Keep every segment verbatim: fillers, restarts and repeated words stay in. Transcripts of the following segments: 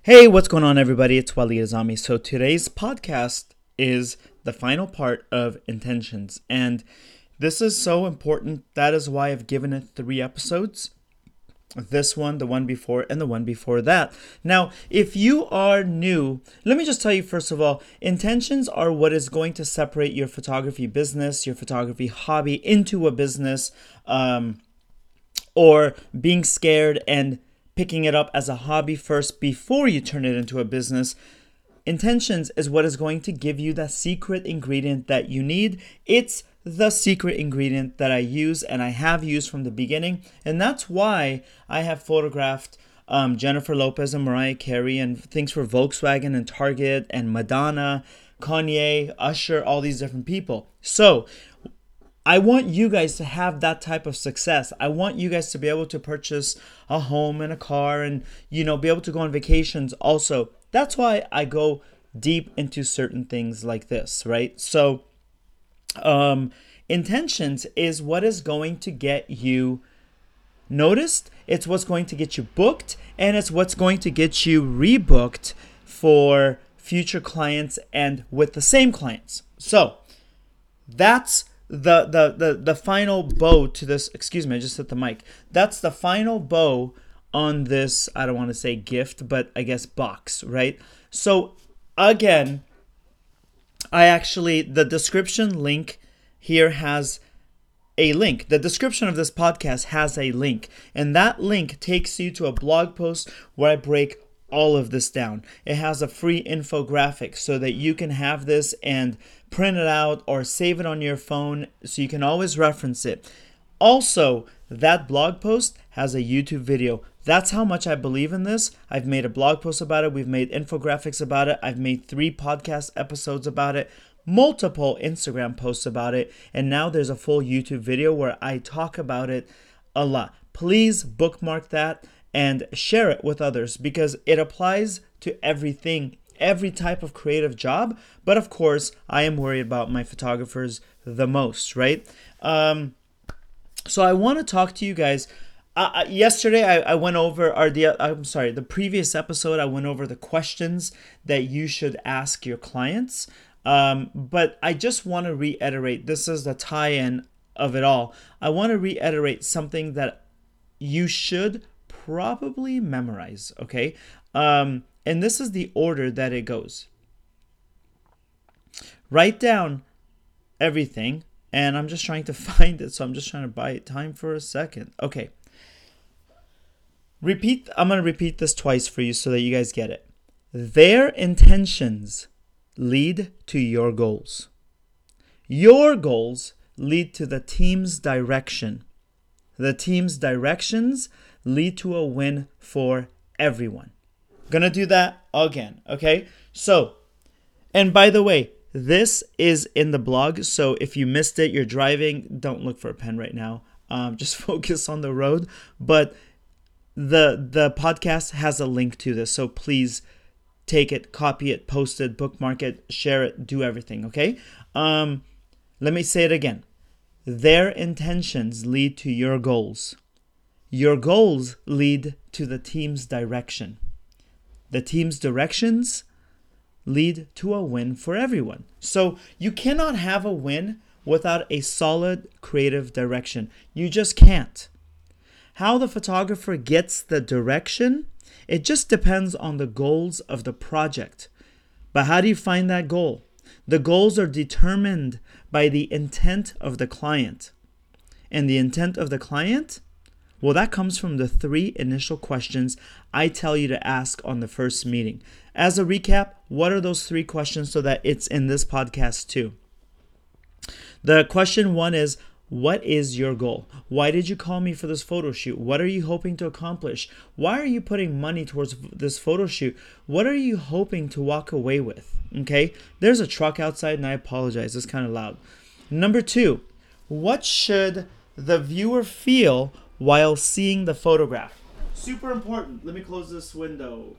Hey, what's going on, everybody? It's Waleed Azami. So today's podcast is the final part of intentions, and this is so important. That is why I've given it three episodes. This one, the one before, and the one before that. Now, if you are new, let me just tell you first of all, intentions are what is going to separate your photography business, your photography hobby into a business, um, or being scared and picking it up as a hobby first before you turn it into a business. Intentions is what is going to give you the secret ingredient that you need. It's the secret ingredient that I use and I have used from the beginning. And that's why I have photographed um, Jennifer Lopez and Mariah Carey and things for Volkswagen and Target and Madonna, Kanye, Usher, all these different people. So I want you guys to have that type of success. I want you guys to be able to purchase a home and a car and, you know, be able to go on vacations also. That's why I go deep into certain things like this, right? So, um, intentions is what is going to get you noticed. It's what's going to get you booked, and it's what's going to get you rebooked for future clients and with the same clients. So, that's The, the the the final bow to this. Excuse me, I just hit the mic. That's the final bow on this, I don't want to say gift, but I guess box, right? So again, I actually, the description link here has a link. The description of this podcast has a link, and that link takes you to a blog post where I break all of this down. It has a free infographic so that you can have this and print it out or save it on your phone so you can always reference it. Also, that blog post has a YouTube video. That's how much I believe in this. I've made a blog post about it. We've made infographics about it. I've made three podcast episodes about it, multiple Instagram posts about it, and now there's a full YouTube video where I talk about it a lot. Please bookmark that and share it with others because it applies to everything, every type of creative job. But of course, I am worried about my photographers the most, right? Um, so I want to talk to you guys. Uh, yesterday, I, I went over, or the I'm sorry, the previous episode, I went over the questions that you should ask your clients. Um, but I just want to reiterate, this is the tie-in of it all. I want to reiterate something that you should probably memorize, okay? Um, and this is the order that it goes. Write down everything, and I'm just trying to find it, so I'm just trying to buy time for a second. Okay. Repeat, I'm going to repeat this twice for you so that you guys get it. Their intentions lead to your goals. Your goals lead to the team's direction. The team's directions lead to a win for everyone. Gonna do that again, okay? So, and by the way, this is in the blog, so if you missed it, you're driving, don't look for a pen right now. Um, just focus on the road. But the the podcast has a link to this, so please take it, copy it, post it, bookmark it, share it, do everything, okay? Um, let me say it again. Their intentions lead to your goals. Your goals lead to the team's direction. The team's directions lead to a win for everyone. So you cannot have a win without a solid creative direction. You just can't. How the photographer gets the direction, it just depends on the goals of the project. But how do you find that goal? The goals are determined by the intent of the client. And the intent of the client, well, that comes from the three initial questions I tell you to ask on the first meeting. As a recap, what are those three questions so that it's in this podcast too? The question one is, what is your goal? Why did you call me for this photo shoot? What are you hoping to accomplish? Why are you putting money towards this photo shoot? What are you hoping to walk away with? Okay, there's a truck outside and I apologize, it's kind of loud. Number two, what should the viewer feel while seeing the photograph? Super important. Let me close this window.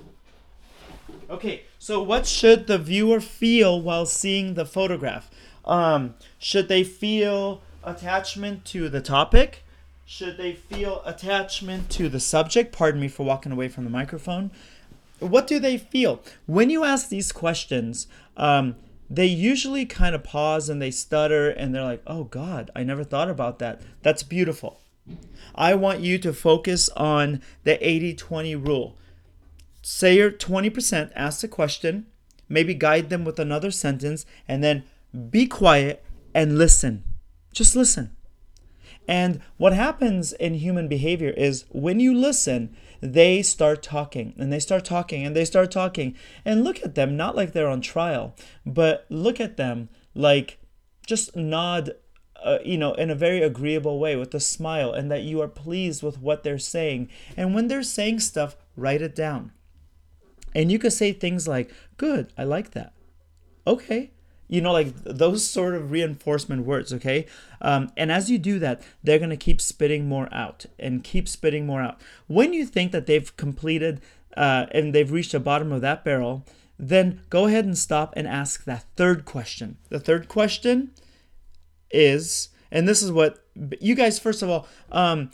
Okay, so what should the viewer feel while seeing the photograph? Um, should they feel attachment to the topic? Should they feel attachment to the subject? Pardon me for walking away from the microphone. what do they feel? When you ask these questions, um, they usually kind of pause and they stutter and they're like, oh God, I never thought about that. That's beautiful. I want you to focus on the eighty twenty rule. Say your twenty percent, ask the question, maybe guide them with another sentence, and then be quiet and listen. Just listen. And what happens in human behavior is when you listen, they start talking and they start talking and they start talking. And look at them, not like they're on trial, but look at them like just nod, uh, you know, in a very agreeable way with a smile, and that you are pleased with what they're saying. And when they're saying stuff, write it down. And you could say things like, good, I like that. Okay. You know, like those sort of reinforcement words, okay? Um, and as you do that, they're going to keep spitting more out and keep spitting more out. When you think that they've completed uh, and they've reached the bottom of that barrel, then go ahead and stop and ask that third question. The third question is, and this is what you guys, first of all, um,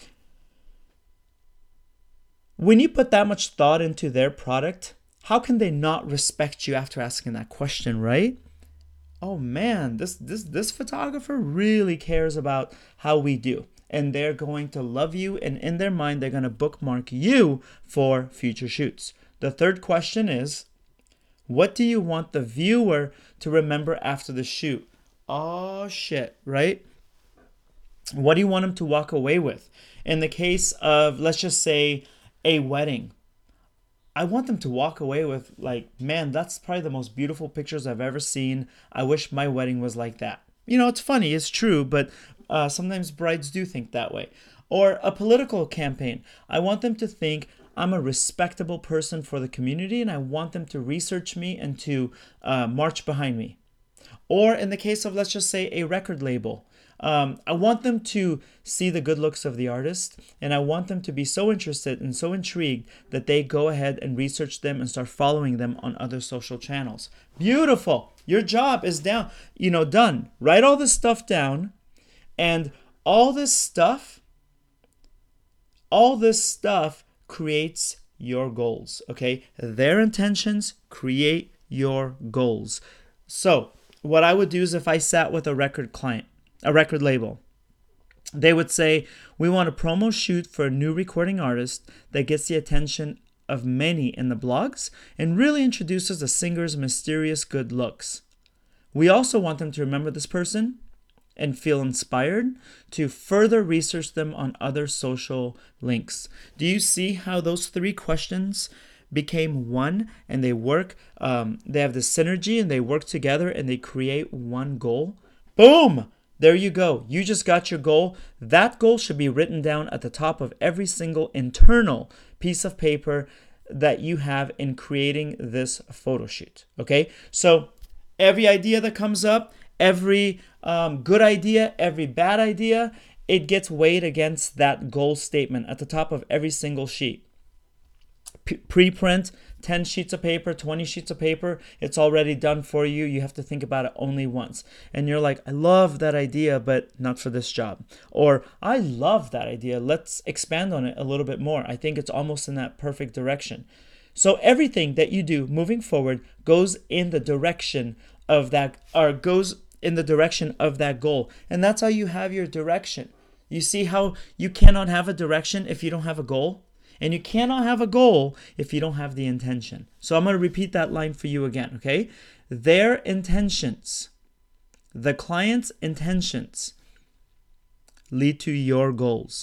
when you put that much thought into their product, how can they not respect you after asking that question, right? Oh man, this this this photographer really cares about how we do, and they're going to love you, and in their mind they're going to bookmark you for future shoots. The third question is, what do you want the viewer to remember after the shoot? Oh shit, right? What do you want them to walk away with? In the case of, let's just say, a wedding, I want them to walk away with like, man, that's probably the most beautiful pictures I've ever seen. I wish my wedding was like that. You know, it's funny, it's true, but uh, sometimes brides do think that way. Or a political campaign. I want them to think I'm a respectable person for the community, and I want them to research me and to uh, march behind me. Or in the case of, let's just say, a record label. Um, I want them to see the good looks of the artist, and I want them to be so interested and so intrigued that they go ahead and research them and start following them on other social channels. Beautiful. Your job is down, you know, done. Write all this stuff down, and all this stuff, all this stuff creates your goals, okay? Their intentions create your goals. So what I would do is, if I sat with a record client, a record label, they would say, we want a promo shoot for a new recording artist that gets the attention of many in the blogs and really introduces the singer's mysterious good looks. We also want them to remember this person and feel inspired to further research them on other social links. Do you see how those three questions became one, and they work, um, they have the synergy, and they work together, and they create one goal? Boom! There you go. You just got your goal. That goal should be written down at the top of every single internal piece of paper that you have in creating this photo shoot. Okay? So every idea that comes up, every um, good idea, every bad idea, it gets weighed against that goal statement at the top of every single sheet. P- preprint, ten sheets of paper, twenty sheets of paper, it's already done for you. You have to think about it only once. And you're like, I love that idea, but not for this job. Or I love that idea. Let's expand on it a little bit more. I think it's almost in that perfect direction. So everything that you do moving forward goes in the direction of that, or goes in the direction of that goal. And that's how you have your direction. You see how you cannot have a direction if you don't have a goal? And you cannot have a goal if you don't have the intention. So I'm going to repeat that line for you again, okay? Their intentions, the client's intentions, lead to your goals,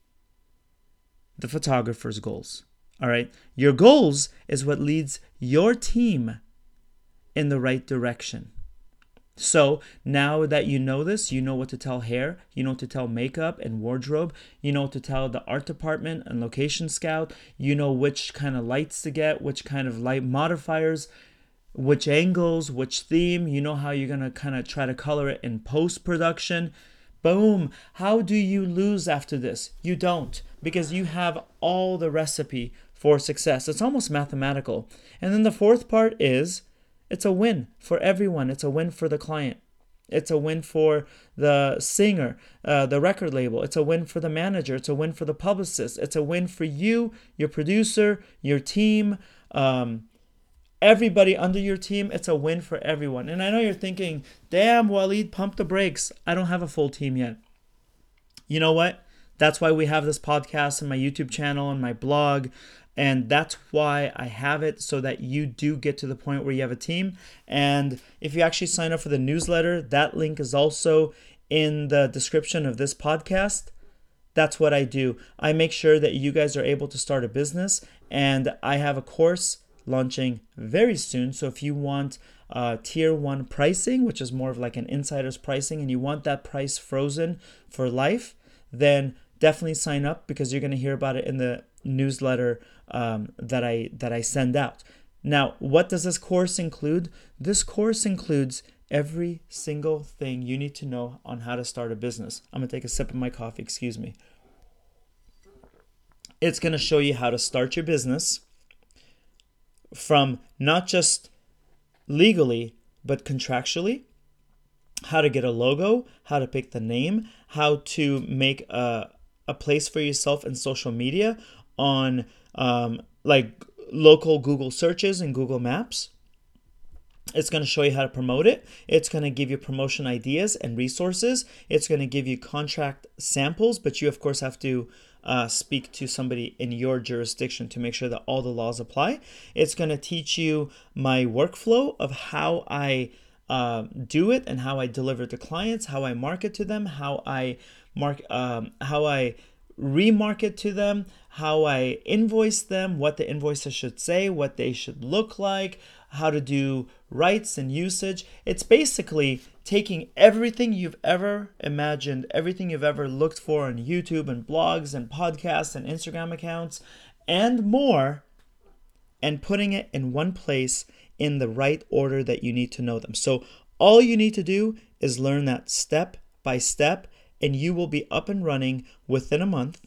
the photographer's goals, all right? Your goals is what leads your team in the right direction. So now that you know this, you know what to tell hair, you know what to tell makeup and wardrobe, you know what to tell the art department and location scout, you know which kind of lights to get, which kind of light modifiers, which angles, which theme, you know how you're going to kind of try to color it in post-production. Boom. How do you lose after this? You don't, because you have all the recipe for success. It's almost mathematical. And then the fourth part is, it's a win for everyone. It's a win for the client. It's a win for the singer, uh, the record label. It's a win for the manager. It's a win for the publicist. It's a win for you, your producer, your team, um, everybody under your team, it's a win for everyone. And I know you're thinking, damn, Waleed, pump the brakes. I don't have a full team yet. You know what? That's why we have this podcast and my YouTube channel and my blog. And that's why I have it, so that you do get to the point where you have a team. And if you actually sign up for the newsletter, that link is also in the description of this podcast. That's what I do. I make sure that you guys are able to start a business, and I have a course launching very soon. So if you want uh, tier one pricing, which is more of like an insider's pricing, and you want that price frozen for life, then definitely sign up, because you're going to hear about it in the newsletter um, that I that I send out. Now, what does this course include? This course includes every single thing you need to know on how to start a business. I'm going to take a sip of my coffee, excuse me. It's going to show you how to start your business from not just legally, but contractually, how to get a logo, how to pick the name, how to make a, a place for yourself in social media on um, like local Google searches and Google Maps. It's going to show you how to promote it. It's going to give you promotion ideas and resources. It's going to give you contract samples, but you of course have to uh, speak to somebody in your jurisdiction to make sure that all the laws apply. It's going to teach you my workflow of how I uh, do it and how I deliver to clients, how I market to them, how I mark, um, how I remarket to them, how I invoice them, what the invoices should say, what they should look like, how to do rights and usage. It's basically taking everything you've ever imagined, everything you've ever looked for on YouTube and blogs and podcasts and Instagram accounts and more, and putting it in one place in the right order that you need to know them. So all you need to do is learn that step by step, and you will be up and running within a month.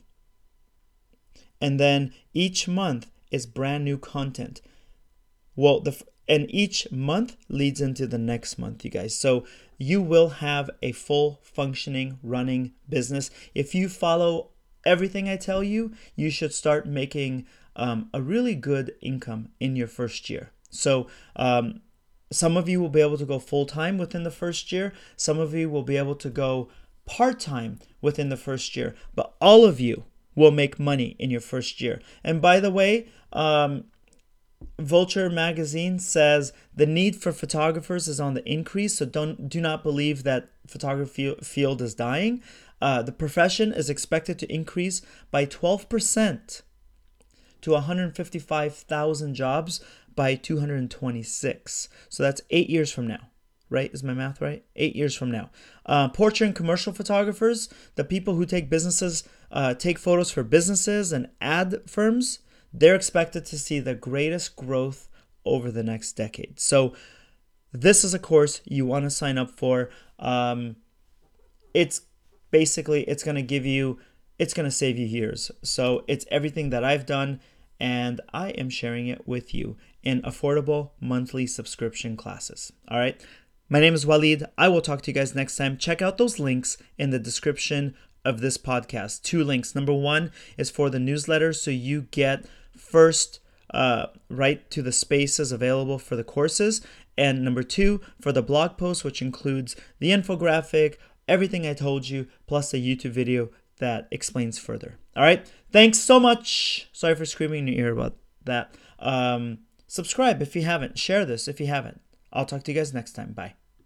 And then each month is brand new content. Well, the and each month leads into the next month, you guys. So you will have a full functioning, running business. If you follow everything I tell you, you should start making um, a really good income in your first year. So um, some of you will be able to go full-time within the first year. Some of you will be able to go part-time within the first year. But all of you will make money in your first year. And by the way, um, Vulture magazine says the need for photographers is on the increase, so don't do not believe that photography field is dying. Uh, the profession is expected to increase by twelve percent to one hundred fifty-five thousand jobs by two hundred twenty-six. So that's eight years from now, right? Is my math right? Eight years from now. Uh, portrait and commercial photographers, the people who take businesses, uh, take photos for businesses and ad firms, they're expected to see the greatest growth over the next decade. So this is a course you want to sign up for. Um, it's basically, it's going to give you, it's going to save you years. So it's everything that I've done, and I am sharing it with you in affordable monthly subscription classes. All right. My name is Waleed. I will talk to you guys next time. Check out those links in the description of this podcast. Two links. Number one is for the newsletter, so you get first uh, right to the spaces available for the courses. And number two, for the blog post, which includes the infographic, everything I told you, plus a YouTube video that explains further. All right. Thanks so much. Sorry for screaming in your ear about that. Um, subscribe if you haven't. Share this if you haven't. I'll talk to you guys next time. Bye.